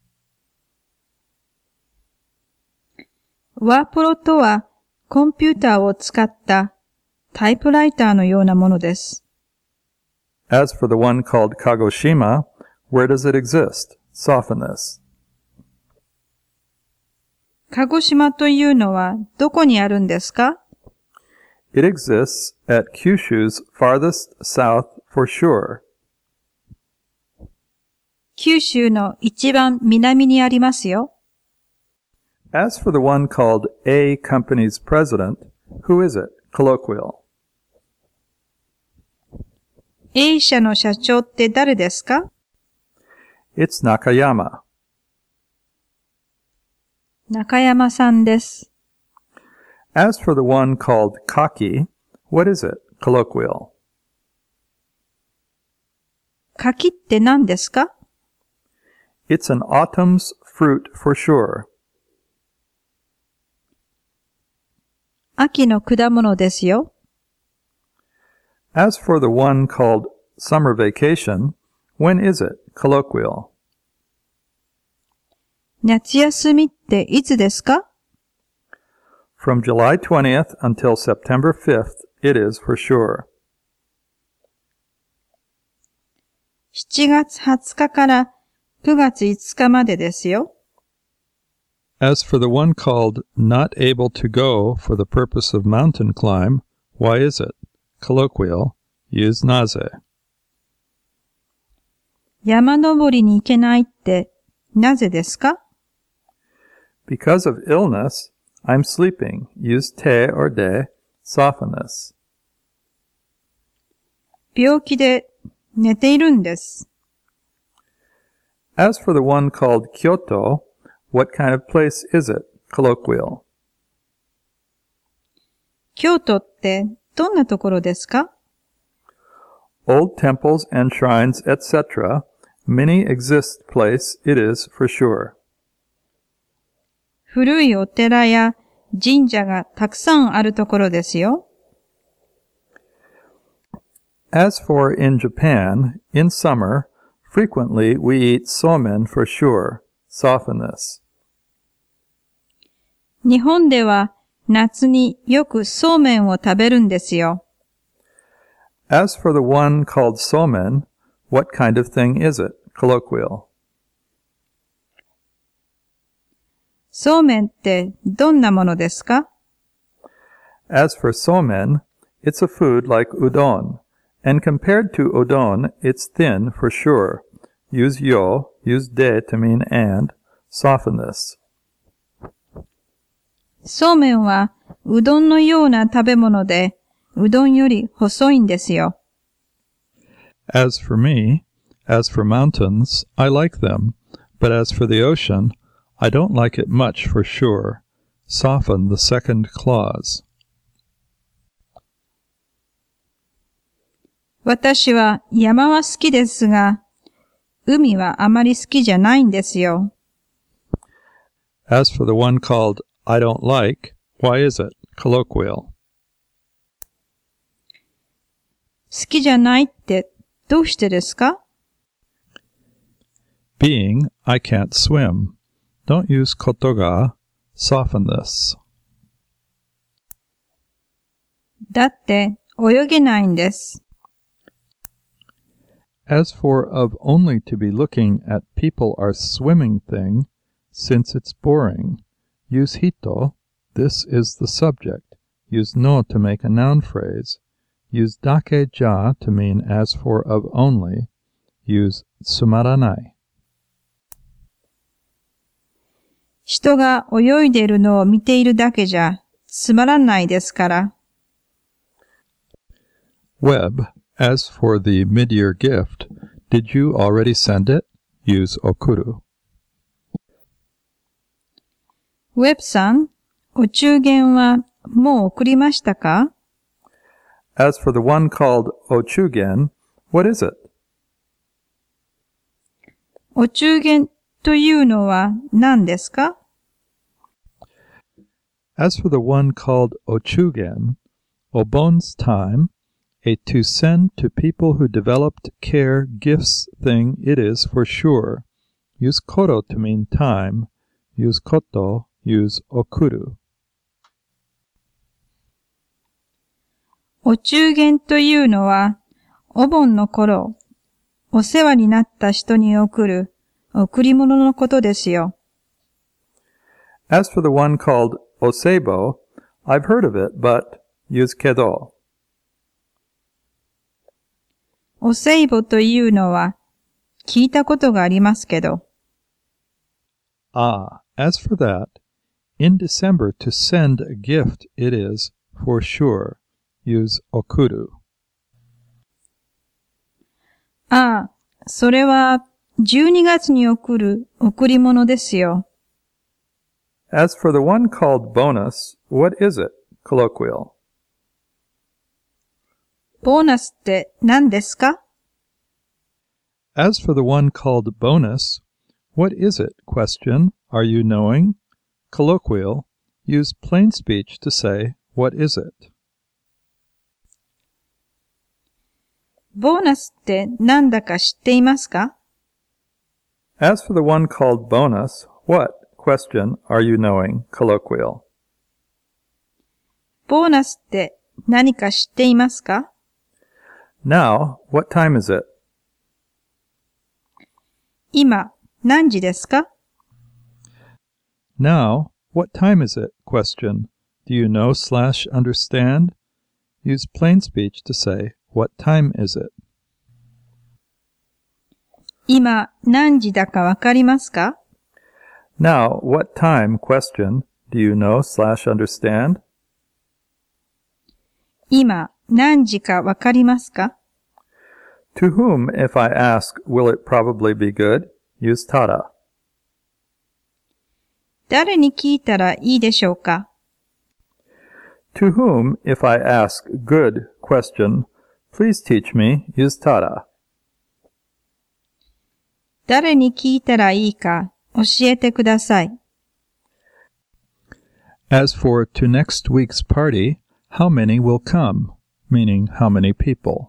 ワープロとはコンピューターを使ったタイプライターのようなものです。 As for the one called Kagoshima, where does it exist? Soften this. 鹿児島というのはどこにあるんですか？ It exists at Kyushu's farthest south for sure. 九州の一番南にありますよ。 As for the one called A Company's president, who is it? Colloquial. A 社の社長って誰ですか？ It's Nakayama. 中山さんです。 As for the one called Kaki, what is it? Colloquial. 柿って何ですか？ It's an autumn's fruit for sure. 秋の果物ですよ。 As for the one called summer vacation, when is it? Colloquial. 夏休みっていつですか？ From July twentieth until September fifth, it is for sure. しちがつはつかからくがついつかまでですよ。 As for the one called not able to go for the purpose of mountain climb, why is it? Colloquial. Use naze. 山登りに行けないってなぜですか？ Because of illness, I'm sleeping. Use te or de. Softness. 病気で寝ているんです。 As for the one called Kyoto, what kind of place is it? Colloquial. 京都ってどんなところですか？ Old temples and shrines, et cetera. Many exist place, it is for sure. 古いお寺や神社がたくさんあるところですよ。 As for in Japan, in summer, frequently we eat somen for sure. Softness. 日本では夏によくそうめんを食べるんですよ。 As for the one called somen, what kind of thing is it? Colloquial. そうめんってどんなものですか？ As for somen, it's a food like udon, and compared to udon, it's thin for sure. Use yo, use de to mean and, softness. そうめんはうどんのような食べ物で、うどんより細いんですよ。 As for me, as for mountains, I like them, but as for the ocean, I don't like it much for sure. Soften the second clause. 私は山は好きですが、海はあまり好きじゃないんですよ。 As for the one called I don't like, why is it? Colloquial. 好きじゃないってどうしてですか？ Being, I can't swim. Don't use koto ga. Soften this. だって泳げないんです。 As for of only to be looking at people are swimming thing, since it's boring, use hito. This is the subject. Use no to make a noun phrase. Use dake ja to mean as for of only. Use sumaranai. 人が泳いでいるのを見ているだけじゃつまらないですから。 Web, as for the mid-year gift, did you already send it? Use okuru. ウェブさん、お中元はもう送りましたか？ As for the one called ochugen, what is it? お中元というのは何ですか？ As for the one called ochugen, obon's time, a to send to people who developed care gifts thing it is for sure. Use koro to mean time. Use koto. Use okuru. お中元というのは、お盆の頃、お世話になった人に送る贈り物のことですよ。 As for the one called osebo, I've heard of it, but use kedo. お歳暮というのは、聞いたことがありますけど。 Ah, as for that, in December to send a gift it is, for sure. Use okuru. ああ、それはじゅうにがつに送る贈り物ですよ。 As for the one called bonus, what is it? Colloquial. ボーナスって何ですか？ As for the one called bonus, what is it? Question, are you knowing? Colloquial, use plain speech to say, what is it? ボーナスって何だか知っていますか？ As for the one called bonus, what? Question, are you knowing? Colloquial. ボーナスって何か知っていますか？ Now, what time is it? 今、何時ですか？ Now, what time is it? Question, do you know slash understand? Use plain speech to say, what time is it? 今、何時だかわかりますか？ Now, what time? Question, do you know slash understand? 今、何時かわかりますか？ To whom, if I ask, will it probably be good? Use tada. 誰に聞いたらいいでしょうか？ To whom, if I ask, good? Question, please teach me. Use tada. 誰に聞いたらいいか教えてください。 As for to next week's party, how many will come? Meaning, how many people?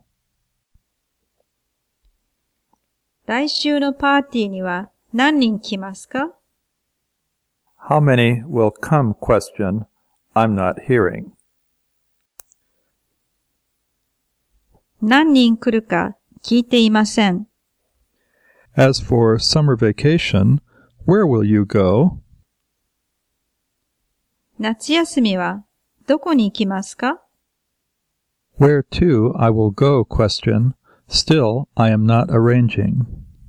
来週のパーティーには何人来ますか？ How many will come? Question, I'm not hearing. 何人来るか聞いていません。 As for summer vacation, where will you go? 夏休みはどこに行きますか？ Where to I will go? Question, still I am not arranging.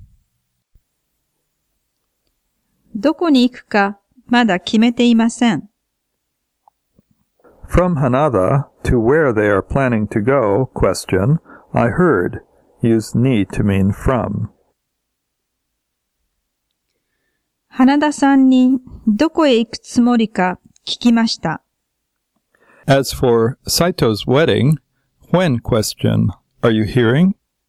どこに行くかまだ決めていません。 From Hanada to where they are planning to go? Question, I heard. Use ni to mean from. 花田さんにどこへ行くつもりか聞きました。 As for Saito's wedding, when? Question, are you hearing?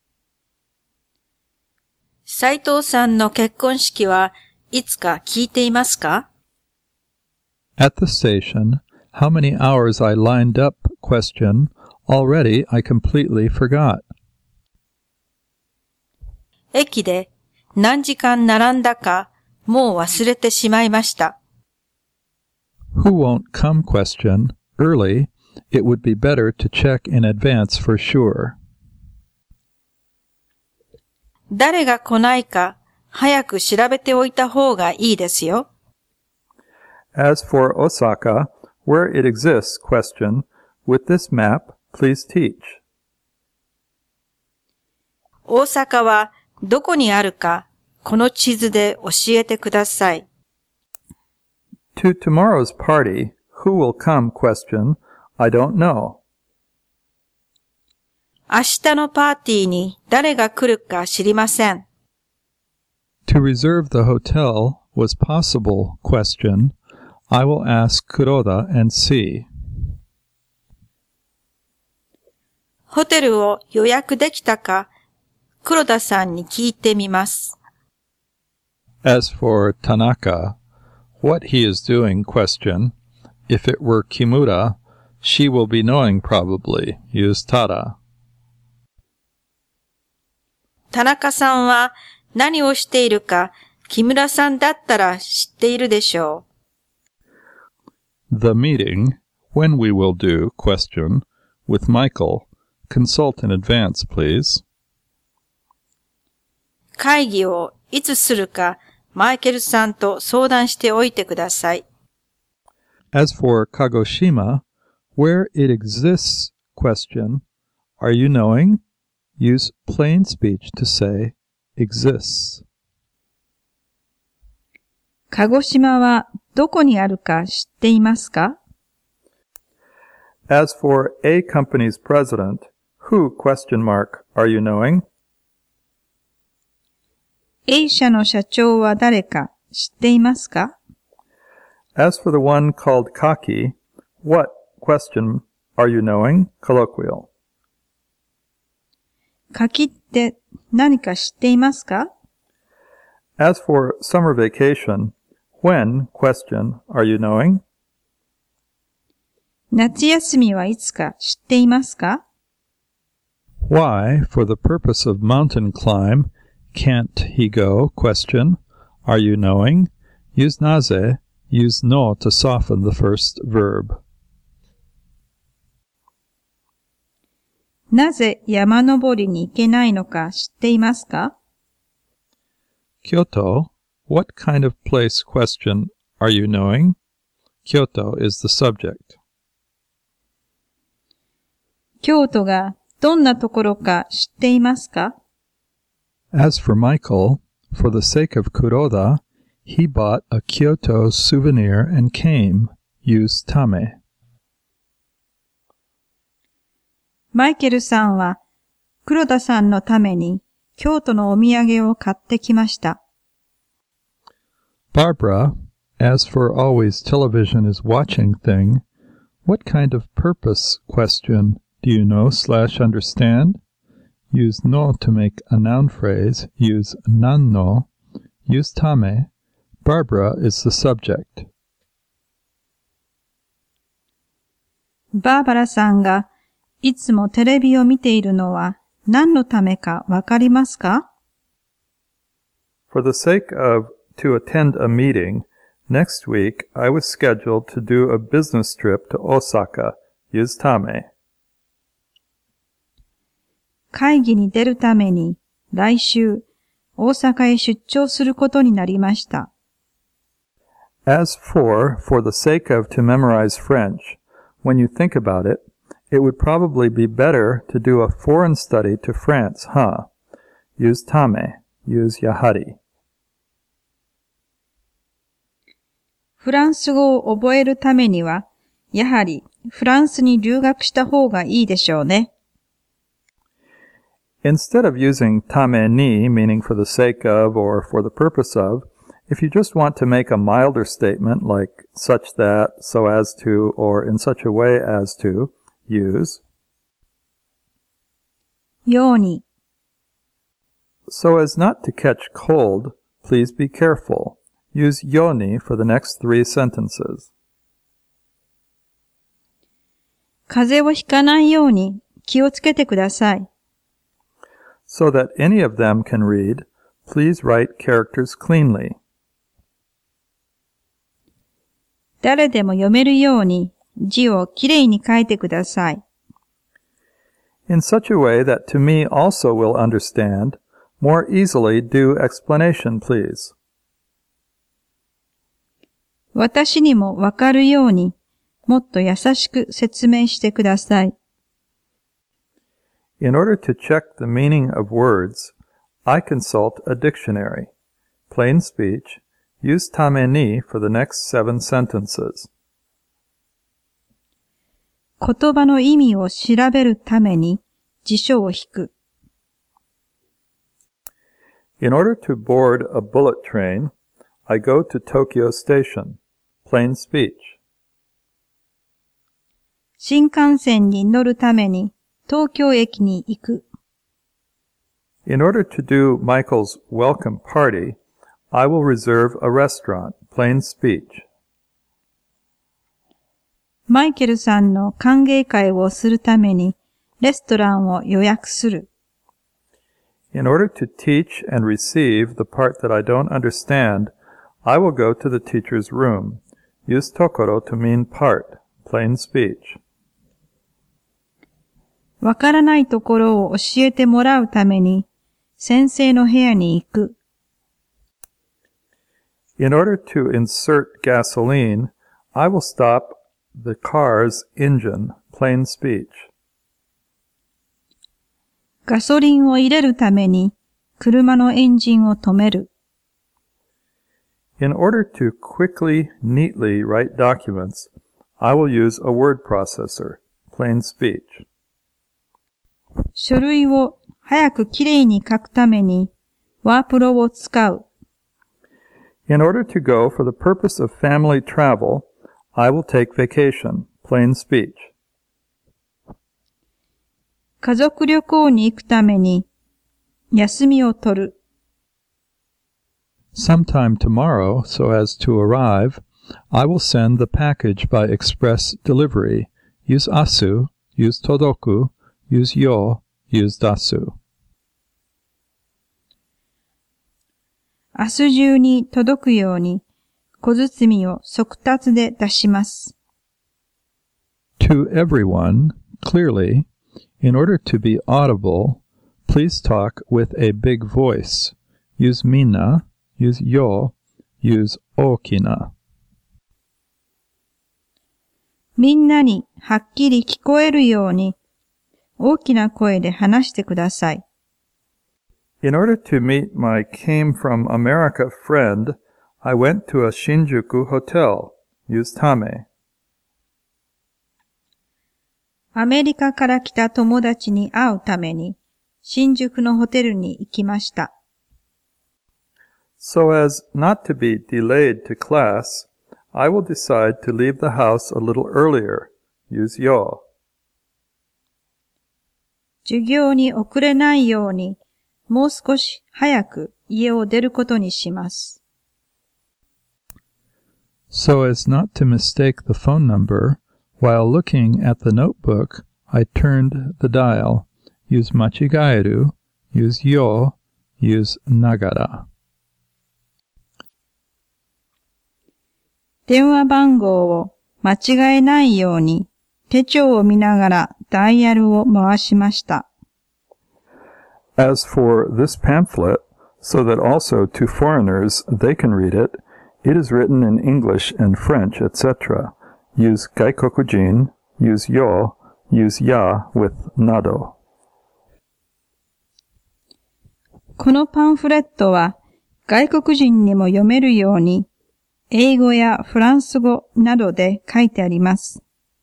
斉藤さんの結婚式はいつか聞いていますか？ At the station, how many hours I lined up? Question, already I completely forgot. 駅で何時間並んだかもう忘れてしまいました。 Who won't come? Question, early, it would be better to check in advance for sure. 誰が来ないか早く調べておいた方がいいですよ。 As for Osaka, where it exists? Question, with this map, please teach. 大阪はどこにあるかこの地図で教えてください。 To tomorrow's party, who will come? Question, I don't know. 明日のパーティーに誰が来るか知りません。 To reserve the hotel was possible? Question, I will ask Kuroda and see. ホテルを予約できたか黒田さんに聞いてみます。 As for Tanaka, what he is doing? Question, if it were Kimura, she will be knowing probably. Use tada. 田中さんは何をしているか木村さんだったら知っているでしょう。 The meeting, when we will do? Question, with Michael, consult in advance, please. 会議をいつするかマイケルさんと相談しておいてください。 As for Kagoshima, where it exists? Question, are you knowing? Use plain speech to say exists. 鹿児島はどこにあるか知っていますか？ As for A company's president, who? Question mark, are you knowing? A 社の社長は誰か知っていますか？ As for the one called Kaki, what? Question, are you knowing? Colloquial. 柿って何か知っていますか？ As for summer vacation, when, question, are you knowing? 夏休みはいつか知っていますか？ Why, for the purpose of mountain climb, can't he go, question, are you knowing? Use naze, use no to soften the first verb. なぜ山登りに行けないのか知っていますか？ Kyoto, what kind of place, question, are you knowing? Kyoto is the subject. 京都がどんなところか知っていますか？ As for Michael, for the sake of Kuroda, he bought a Kyoto souvenir and came. Use tame. マイケルさんは黒田さんのために京都のお土産を買ってきました。 Barbara, as for always television is watching thing, what kind of purpose, question, do you know slash understand? Use no to make a noun phrase. Use nanno. Use tame. Barbara is the subject. バーバラさんがいつもテレビを見ているのは何のためかわかりますか？ For the sake of to attend a meeting, next week I was scheduled to do a business trip to Osaka. Use tame. 会議に出るために来週大阪へ出張することになりました。 As for, for the sake of to memorize French, when you think about it, it would probably be better to do a foreign study to France, huh? Use tame. Use yahari. フランス語を覚えるためには、やはりフランスに留学した方がいいでしょうね。 Instead of using tame ni, meaning for the sake of or for the purpose of, if you just want to make a milder statement like such that, so as to, or in such a way as to, use ように So as not to catch cold, please be careful. Use yoni for the next three sentences. 風邪をひかないように気をつけてください。 So that any of them can read, please write characters cleanly. 誰でも読めるように字をきれいに書いてください。 In such a way that to me also will understand, more easily do explanation, please. 私にもわかるようにもっと優しく説明してください。 In order to check the meaning of words, I consult a dictionary. Plain speech, use tame ni for the next seven sentences. 言葉の意味を調べるために辞書を引く。 In order to board a bullet train, I go to Tokyo Station. Plain speech. 新幹線に乗るために東京駅に行く。 In order to do Michael's welcome party, I will reserve a restaurant. Plain speech. マイケルさんの歓迎会をするためにレストランを予約する。 In order to teach and receive the part that I don't understand, I will go to the teacher's room. Use tokoro to mean part. Plain speech. わからないところを教えてもらうために先生の部屋に行く。 In order to insert gasoline, I will stop the car's engine. Plain speech. ガソリンを入れるために車のエンジンを止める。 In order to quickly, neatly write documents, I will use a word processor. Plain speech. 書類を早くきれいに書くためにワープロを使う。 In order to go for the purpose of family travel, I will take vacation. Plain speech. 家族旅行に行くために休みを取る。 Sometime tomorrow, so as to arrive, I will send the package by express delivery. Use asu, use todoku, use yo, use dasu. 明日中に届くように小包を速達で出します。 To everyone, clearly, in order to be audible, please talk with a big voice. Use minna, use yo, use okina. みんなにはっきり聞こえるように大きな声で話してください。 In order to meet my came from America friend, I went to a Shinjuku hotel. Use tame. アメリカから来た友達に会うために新宿のホテルに行きました。 So as not to be delayed to class, I will decide to leave the house a little earlier. Use yo. 授業に遅れないようにもう少し早く家を出ることにします。 So as not to mistake the phone number, while looking at the notebook, I turned the dial. Use machigaeru, use yo, use nagara. 電話番号を間違えないように手帳を見ながらダイヤルを回しました。 As for this pamphlet, so that also to foreigners they can read it, it is written in English and French, et cetera. Use gaikokujin, use yo, use ya with nado. このパンフレットは外国人にも読めるように英語やフランス語などで書いてあります。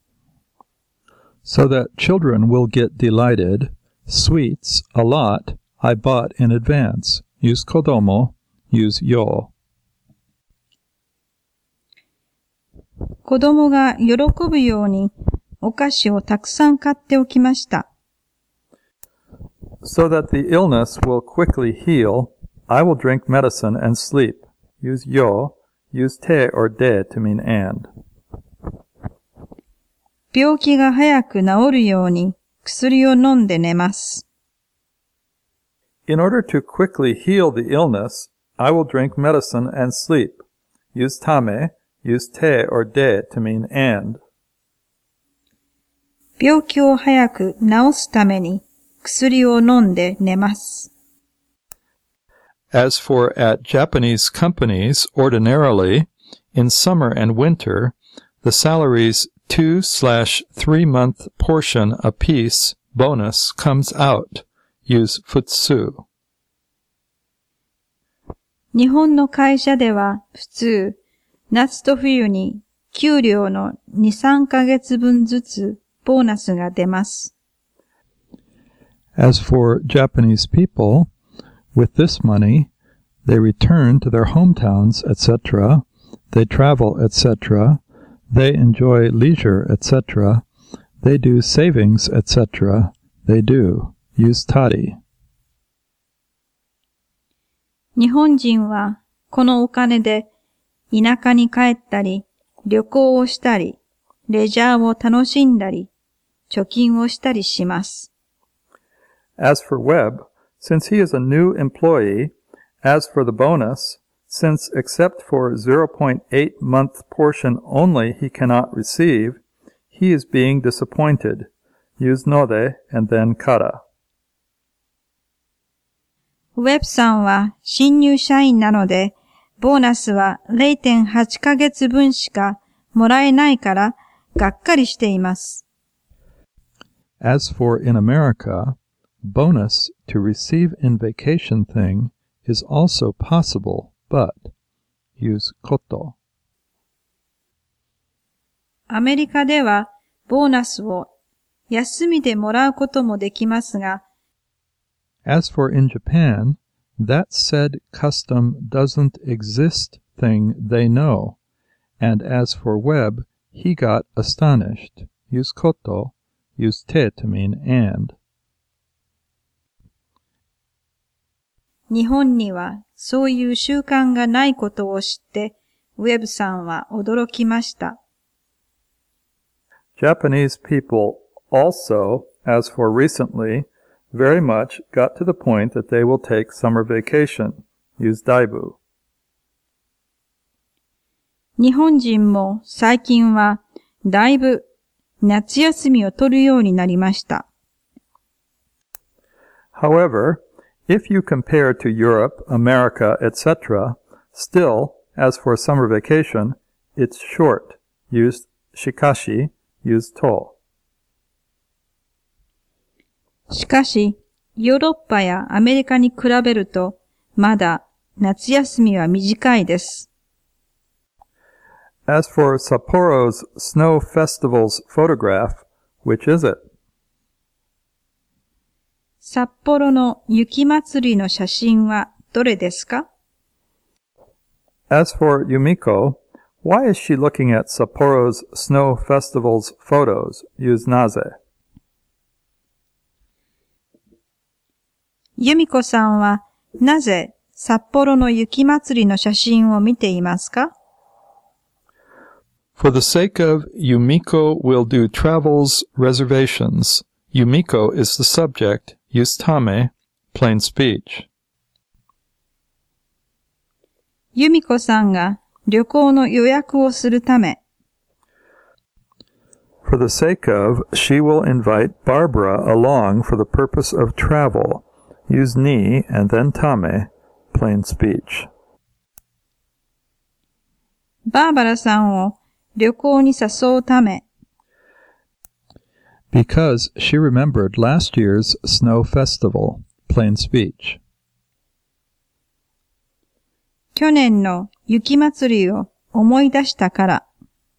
So that children will get delighted, sweets, a lot, I bought in advance. Use kodomo, use yo. 子供が喜ぶようにお菓子をたくさん買っておきました。 So that the illness will quickly heal, I will drink medicine and sleep. Use yo, use te or de to mean and. 病気が早く治るように薬を飲んで寝ます。 In order to quickly heal the illness, I will drink medicine and sleep. Use tame, use te or de to mean and. 病気を早く治すために薬を飲んで寝ます。 As for at Japanese companies, ordinarily, in summer and winter, the salary's two slash three month portion apiece bonus comes out. Use futsu. 日本の会社では普通、夏と冬に給料のに、さんかげつぶんずつボーナスが出ます。 As for Japanese people, with this money, they return to their hometowns, et cetera. They travel, et cetera. They enjoy leisure, et cetera. They do savings, et cetera. They do. Use tari. 日本人はこのお金で田舎に帰ったり、旅行をしたり、レジャーを楽しんだり、貯金をしたりします。 As for Webb, since he is a new employee, as for the bonus, since except for zero point eight month portion only he cannot receive, he is being disappointed. Use node and then kara. ウェブさんは新入社員なので、ボーナスは れいてんはちかげつぶんしかもらえないからがっかりしています。 As for in America, bonus to receive in vacation thing is also possible, but use koto. アメリカではボーナスを休みでもらうこともできますが、 As for in Japan, that said custom doesn't exist thing they know. And as for Webb, he got astonished. Use koto, use te to mean and. 日本にはそういう習慣がないことを知って、ウェブさんは驚きました。 Japanese people also, as for recently, very much got to the point that they will take summer vacation. Use daibu. 日本人も最近はだいぶ夏休みを取るようになりました。 However, if you compare to Europe, America, et cetera, still, as for summer vacation, it's short. Use shikashi, use to. しかし、ヨーロッパやアメリカに比べると、まだ夏休みは短いです。 As for Sapporo's Snow Festival's photograph, which is it? 札幌の雪まつりの写真はどれですか? As for Yumiko, why is she looking at Sapporo's Snow Festival's photos? Use naze. 由美子さんはなぜ札幌の雪まつりの写真を見ていますか? For the sake of Yumiko will do travels reservations. Yumiko is the subject. Use tame, plain speech. 由美子さんが旅行の予約をするため。 For the sake of, she will invite Barbara along for the purpose of travel. Use ni and then tame, plain speech. バーバラさんを旅行に誘うため。 Because she remembered last year's snow festival, plain speech. 去年の雪まつりを思い出したから。